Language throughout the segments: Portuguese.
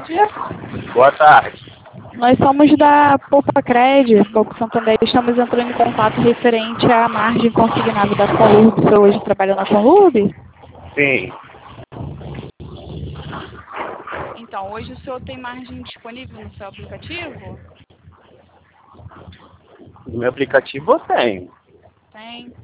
tarde. Boa tarde. Nós somos da Poupa-Cred, Banco Santander. Estamos entrando em contato referente à margem consignada da Conlurb. O senhor hoje trabalha na Conlurb? Sim. Então, hoje o senhor tem margem disponível no seu aplicativo? No meu aplicativo eu tenho. Tem.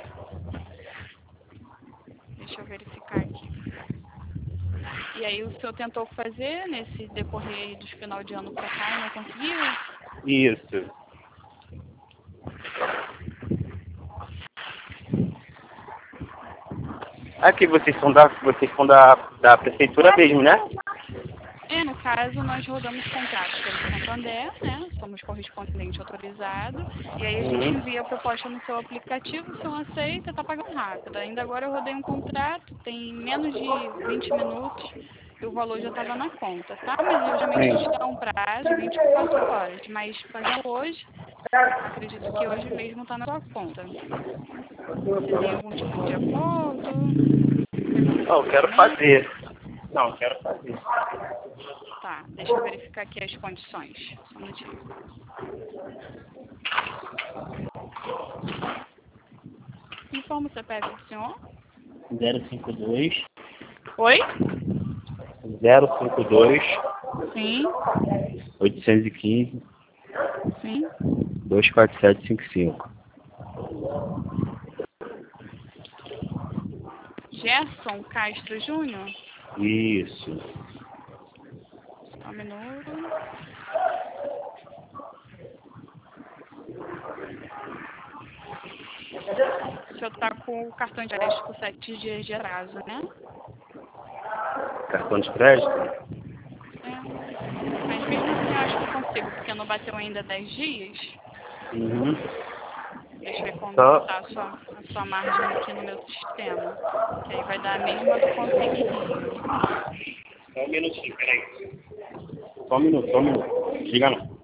Deixa eu verificar aqui. E aí o senhor tentou fazer nesse decorrer do final de ano para cá e não conseguiu? Isso. Aqui vocês são da prefeitura mesmo, né? No caso, nós rodamos contratos pelo Santander, né? Somos correspondente autorizado. E aí a gente envia a proposta no seu aplicativo, o senhor aceita, tá pagando rápido. Ainda agora eu rodei um contrato, tem menos de 20 minutos e o valor já estava na conta, tá? Mas geralmente a gente dá um prazo de 24 horas. Mas fazendo hoje, acredito que hoje mesmo está na sua conta. Você tem algum tipo de acordo? Não, eu quero fazer. Não, eu quero fazer. Tá, deixa eu verificar aqui as condições. Só um minutinho. Informa o CPF do senhor? 052 Oi? 052 Sim, 815 sim. 24755. Gerson Castro Júnior? Isso. Só um minuto. O senhor tá com o cartão de crédito com 7 dias de atraso, né? Cartão de crédito? Mas mesmo assim eu acho que eu consigo, porque não bateu ainda 10 dias. Uhum. Deixa eu ver como Só... está a sua margem aqui no meu sistema. Que aí vai dar a mesma do consigninho. Só um minutinho, peraí. Só um minuto. Diga não.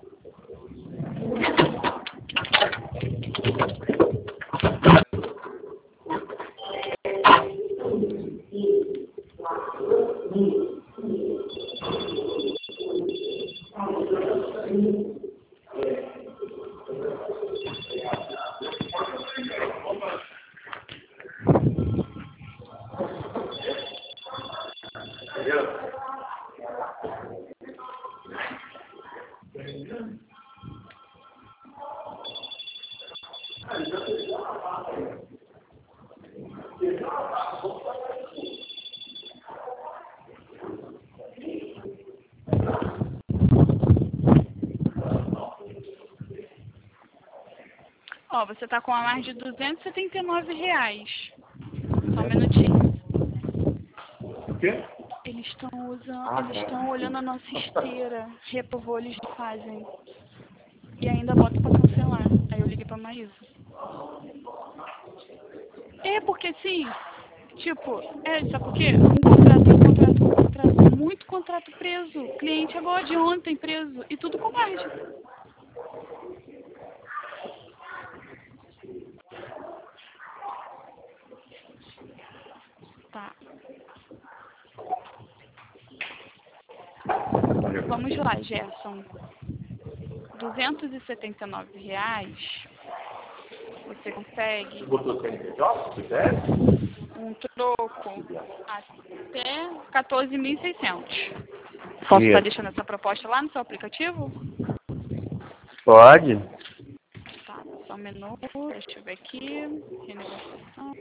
Ó, você tá com a margem de R$ 279. Só um minutinho. O quê? Eles estão olhando a nossa esteira. Reprovou, eles fazem. E ainda bota pra cancelar. Aí eu liguei pra Maísa. Porque assim, tipo, sabe por quê? Um contrato, muito contrato preso. Cliente agora de ontem preso. E tudo com margem. Tá. Vamos lá, Gerson. R$ 279. Você consegue Botou CNPJ, se quiser? um troco até 14.600. Posso estar deixando essa proposta lá no seu aplicativo? Pode. Tá, só um minuto. Deixa eu ver aqui. Renegociação.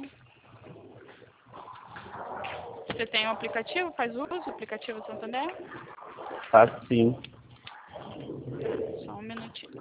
Você tem um aplicativo? Faz uso do aplicativo Santander? Faço sim. Só um minutinho.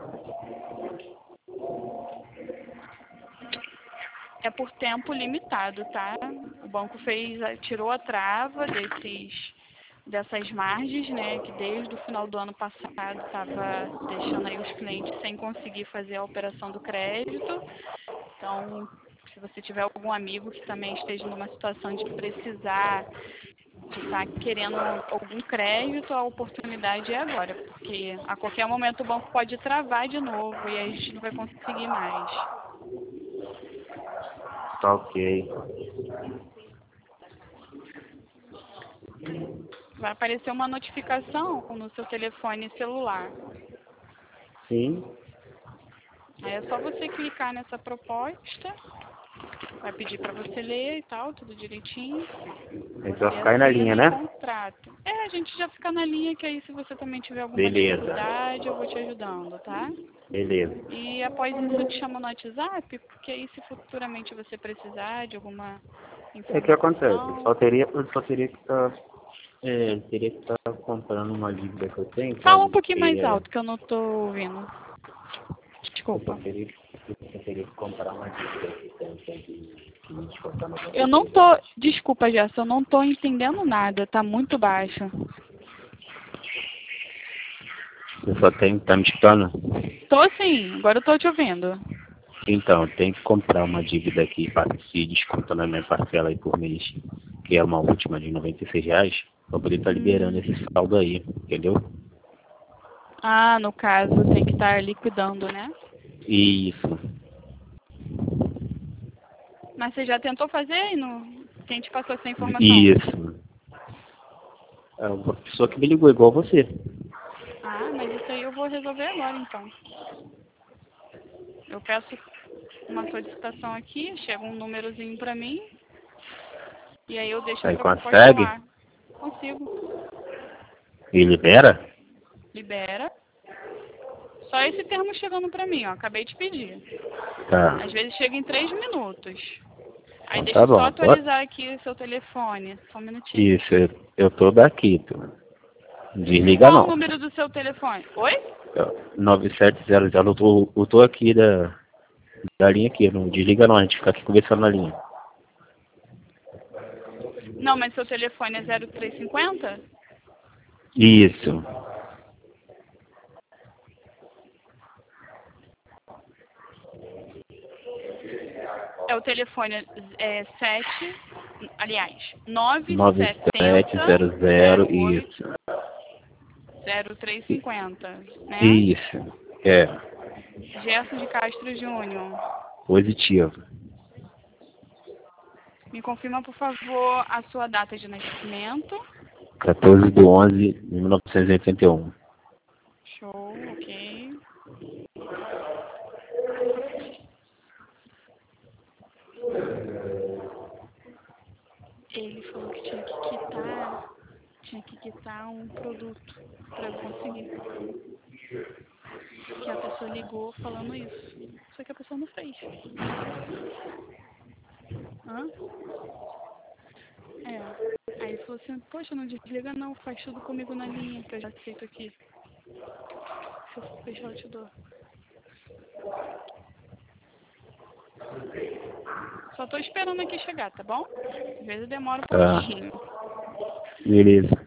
É por tempo limitado, tá? O banco tirou a trava dessas margens, né? Que desde o final do ano passado estava deixando aí os clientes sem conseguir fazer a operação do crédito. Então, se você tiver algum amigo que também esteja numa situação de precisar, de estar querendo algum crédito, a oportunidade é agora, porque a qualquer momento o banco pode travar de novo e aí a gente não vai conseguir mais. Tá ok. vai aparecer uma notificação no seu telefone celular. Sim. Aí é só você clicar nessa proposta, vai pedir para você ler e tal, tudo direitinho. A gente Você vai ficar aí na linha, assina e né? contrato. A gente já fica na linha, que aí se você também tiver alguma Beleza. dificuldade, eu vou te ajudando, tá? Beleza. E após isso eu te chamo no WhatsApp, porque aí se futuramente você precisar de alguma É que acontece, informação... eu só teria que estar comprando uma dívida que eu tenho, Fala sabe? um pouquinho mais Que alto, que eu não tô ouvindo. eu só Desculpa. teria, eu só teria que comprar uma dívida que tem que descontar no Eu não tô... Desculpa, Gerson, eu não tô entendendo nada, tá muito baixo. Eu só tenho, tá me escutando? Tô sim, agora eu tô te ouvindo. Então, eu tenho que comprar uma dívida aqui para se descontar na minha parcela aí por mês, que é uma última de R$ 96, para poder estar liberando esse saldo aí, entendeu? Ah, no caso, tem que estar liquidando, né? Isso. Mas você já tentou fazer e não... Quem te passou essa informação? Isso. É uma pessoa que me ligou igual você. Ah, mas isso aí eu vou resolver agora, então. Eu peço uma solicitação aqui, chega um númerozinho pra mim, e aí eu deixo Aí essa proposta consegue? lá. Consigo. E libera? Libera. Só esse termo chegando pra mim, ó. Acabei de pedir. Tá. Às vezes chega em 3 minutos. Aí Então deixa tá eu só bom. atualizar aqui o seu telefone. Só um minutinho. Isso, eu tô daqui, tu. Desliga Qual o não. número do seu telefone? Oi? 9700, eu tô aqui da linha aqui, não desliga não, a gente fica aqui conversando na linha. Não, mas seu telefone é 0350? Isso. É o telefone 7, aliás, 9700, 97008 isso. 0350, né? Isso. É, Gerson de Castro Júnior. positivo. Me confirma, por favor, a sua data de nascimento. 14/11/1981. Show, ok. Ele falou que tinha que quitar um produto para eu conseguir. Que a pessoa ligou falando isso. Só que a pessoa não fez. Hã? Aí ele falou assim, poxa, não desliga não, faz tudo comigo na linha, que eu já aceito aqui. Se eu fechar, eu te dou. Só tô esperando aqui chegar, tá bom? Às vezes demora um Tá, pouquinho. beleza.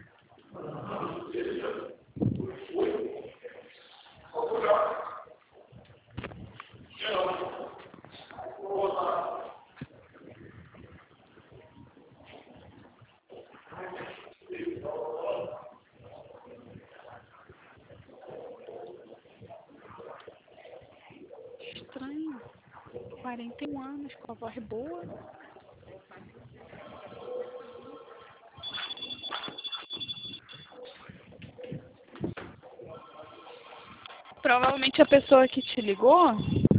Estranho. 41 anos, com a voz boa. Provavelmente a pessoa que te ligou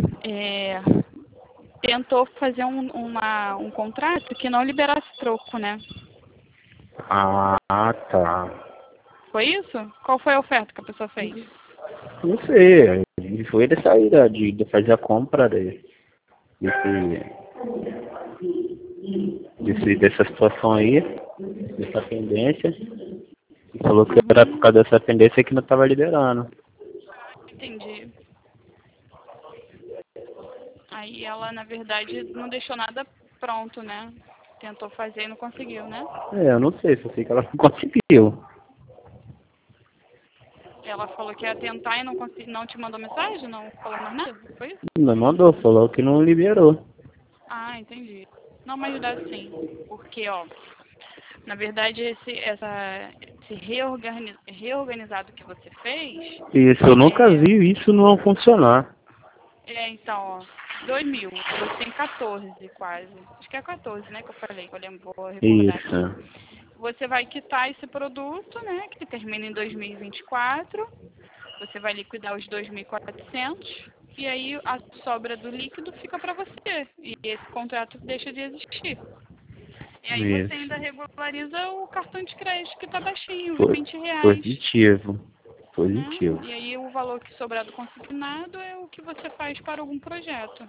tentou fazer um contrato que não liberasse troco, né? Ah, tá. Foi isso? Qual foi a oferta que a pessoa fez? Não sei, ele foi de saída, de fazer a compra dessa situação aí, dessa pendência, e falou que era por causa dessa pendência que não estava liberando. Entendi. Aí ela, na verdade, não deixou nada pronto, né? Tentou fazer e não conseguiu, né? Eu não sei, só sei que ela não conseguiu. Ela falou que ia tentar e não te mandou mensagem? Não falou mais nada? Foi isso? Não mandou, falou que não liberou. Ah, entendi. Não, mas dá sim. Porque, ó, na verdade, esse reorganizado que você fez, Isso, eu nunca vi isso não funcionar. então, ó, 2000, você tem 14 quase. Acho que é 14, né, que eu falei, que eu lembro, vou recordar aqui. Isso. você vai quitar esse produto, né, que termina em 2024. Você vai liquidar os 2.400 e aí a sobra do líquido fica para você. E esse contrato deixa de existir. E aí você ainda Isso. regulariza o cartão de crédito que está baixinho, os Po- R$ 20, Positivo. né? Positivo. E aí o valor que sobrar do consignado é o que você faz para algum projeto.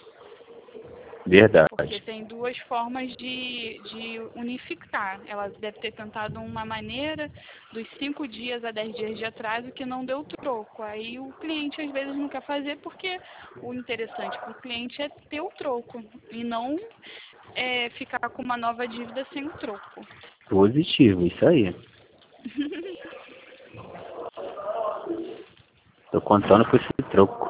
Porque Verdade. tem duas formas de unificar. Ela deve ter tentado uma maneira dos 5 dias a 10 dias de atraso que não deu troco. Aí o cliente às vezes não quer fazer porque o interessante para o cliente é ter o troco e não ficar com uma nova dívida sem o troco. Positivo, isso aí. Tô contando com esse troco.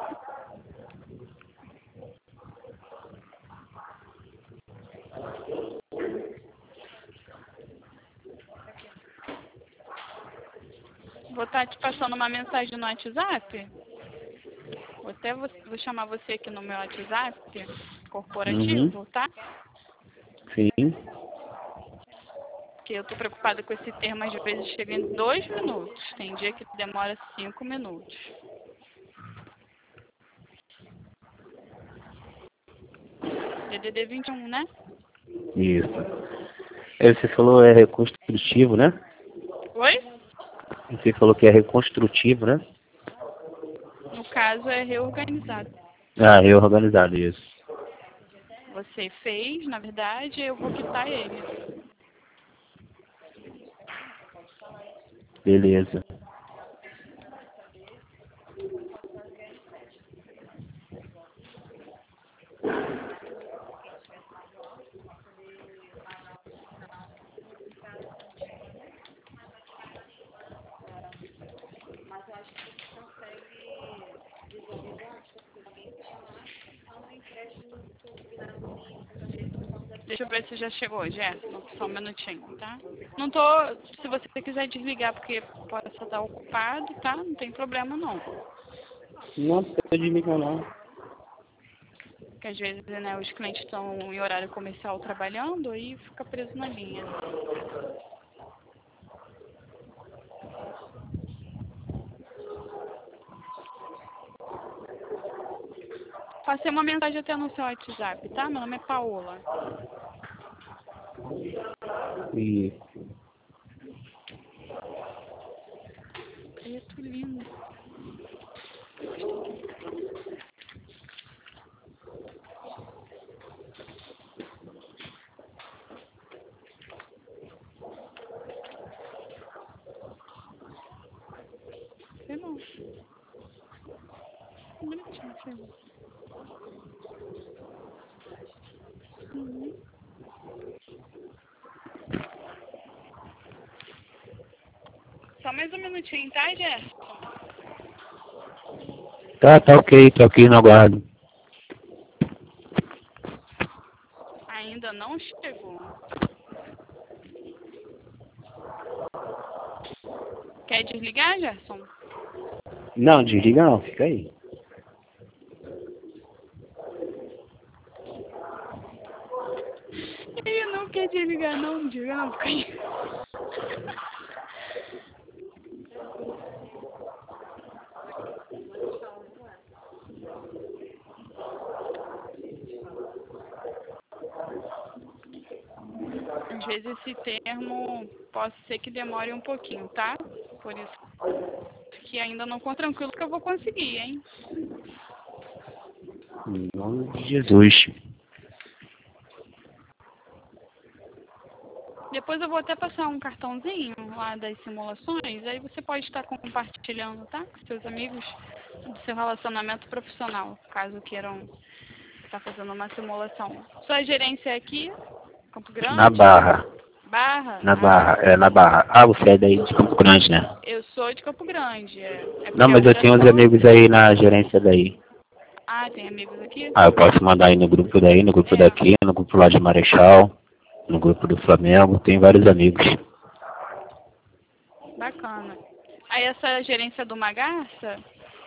Vou estar te passando uma mensagem no WhatsApp. Vou chamar você aqui no meu WhatsApp Uhum. corporativo, tá? Sim. Porque eu estou preocupada com esse termo, às vezes chega em 2 minutos. Tem dia que demora 5 minutos. DDD 21, né? Isso. Aí você falou é reconstrutivo, né? Oi? Você falou que é reconstrutivo, né? No caso, é reorganizado. Ah, reorganizado, isso. Você fez, na verdade, eu vou quitar ele. Beleza. Deixa eu ver se já chegou, Gerson. Só um minutinho, tá? Não tô... Se você quiser desligar porque pode estar ocupado, tá? Não tem problema, não. Não pode ligar não. Porque às vezes, né, os clientes estão em horário comercial trabalhando e fica preso na linha. Passei uma mensagem até no seu WhatsApp, tá? Meu nome é Paola. E Preto lindo. Sei não. Bonitinho, filho. Uhum. Só mais um minutinho, tá, Gerson? tá ok no aguardo. Ainda não chegou. Quer desligar, Gerson? Não, desliga não, fica aí. Ih, não quer desligar, não. Desliga não, fica aí. Às vezes esse termo pode ser que demore um pouquinho, tá? Por isso que ainda não estou tranquilo que eu vou conseguir, hein? Em nome de Jesus. Depois eu vou até passar um cartãozinho lá das simulações, aí você pode estar compartilhando, tá? Com seus amigos do seu relacionamento profissional, caso queiram estar fazendo uma simulação. Sua gerência é aqui, Campo Na Grande? Barra. Barra? Na Ah, Barra, na Barra. Ah, você é daí de Campo Grande, né? eu sou de Campo Grande, é Não, porque a mas eu tenho uns operação... amigos aí na gerência daí. Ah, tem amigos aqui? Ah, eu posso mandar aí no grupo daí, no grupo É, daqui, no grupo lá de Marechal, no grupo do Flamengo, tem vários amigos. bacana. Aí essa gerência do Magaça,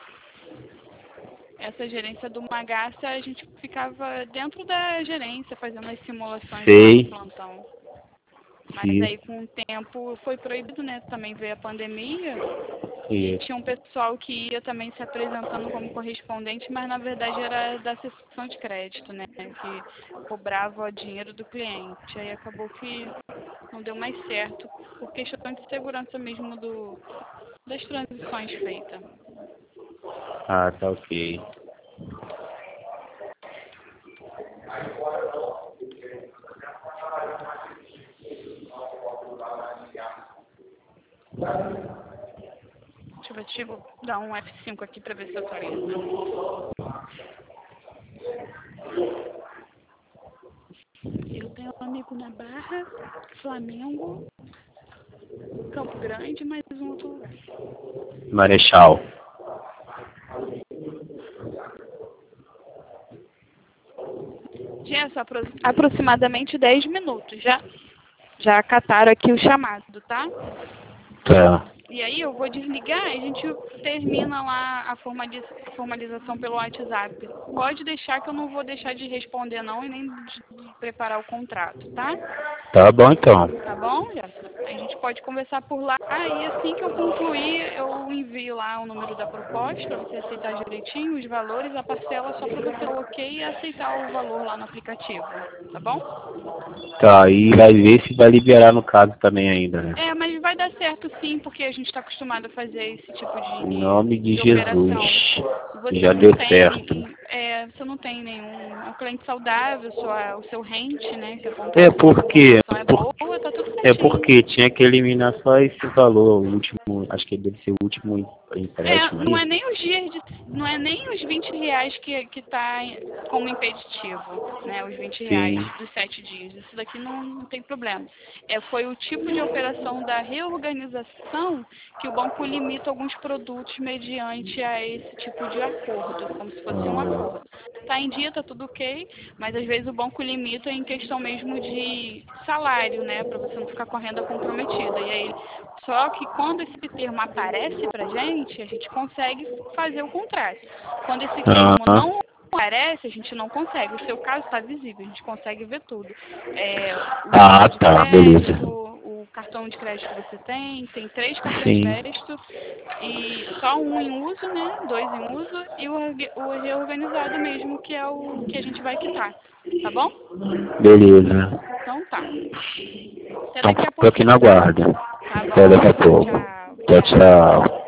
a gente ficava dentro da gerência fazendo as simulações lá no Sei, plantão. Mas Sim. aí com o tempo foi proibido, né? Também veio a pandemia e Isso. tinha um pessoal que ia também se apresentando como correspondente, mas na verdade era da seção de crédito, né? Que cobrava dinheiro do cliente. Aí acabou que não deu mais certo por questão de segurança mesmo das transições feitas. Ah, tá ok. Deixa eu dar um F5 aqui para ver se atualiza. Eu tenho um amigo na Barra, Flamengo, Campo Grande, mais um outro lugar. Marechal. Tinha aproximadamente 10 minutos. Já acataram aqui o chamado, tá? Tá. E aí eu vou desligar e a gente termina lá a formalização pelo WhatsApp. Pode deixar que eu não vou deixar de responder não e nem de preparar o contrato, tá? Tá bom então. Tá bom, Jéssica? A gente pode conversar por lá e assim que eu concluir, eu envio lá o número da proposta para você aceitar direitinho, os valores, a parcela só para você dar o ok e aceitar o valor lá no aplicativo, tá bom? Tá, e vai ver se vai liberar no caso também ainda, né? É, mas vai dar certo sim, porque a gente está acostumado a fazer esse tipo Em nome de operação. Jesus. Você Já não deu tem, certo. você não tem nenhum cliente saudável, o seu rente, né? Que a É porque, pontuação é boa, tá tudo é certinho. porque tinha que eliminar só esse valor, o último, acho que deve ser o último empréstimo Não aí. é nem os dias não é nem os R$ 20 que tá como impeditivo, né? Os R$ 20 Sim. dos 7 dias. Isso daqui não tem problema. Foi o tipo de operação da reorganização que o banco limita alguns produtos mediante a esse tipo de acordo, como se fosse um acordo. Tá em dia, tá tudo ok, mas às vezes o banco limita em questão mesmo de salário, né? Para você não ficar correndo a comprometida. E aí, só que quando esse termo aparece pra gente, a gente consegue fazer o contrário. Quando esse termo não aparece, a gente não consegue. O seu caso está visível, a gente consegue ver tudo. O cartão de Tá, crédito, beleza. o cartão de crédito que você tem 3 cartões Sim. de crédito, e só um em uso, né? 2 em uso, e o reorganizado mesmo, que é o que a gente vai quitar. Tá bom? Beleza. Então tá. Até Então daqui a fico aqui pouquinho, na tá? guarda. Tá Até daqui a bom. pouco. Tchau. Tchau, tchau.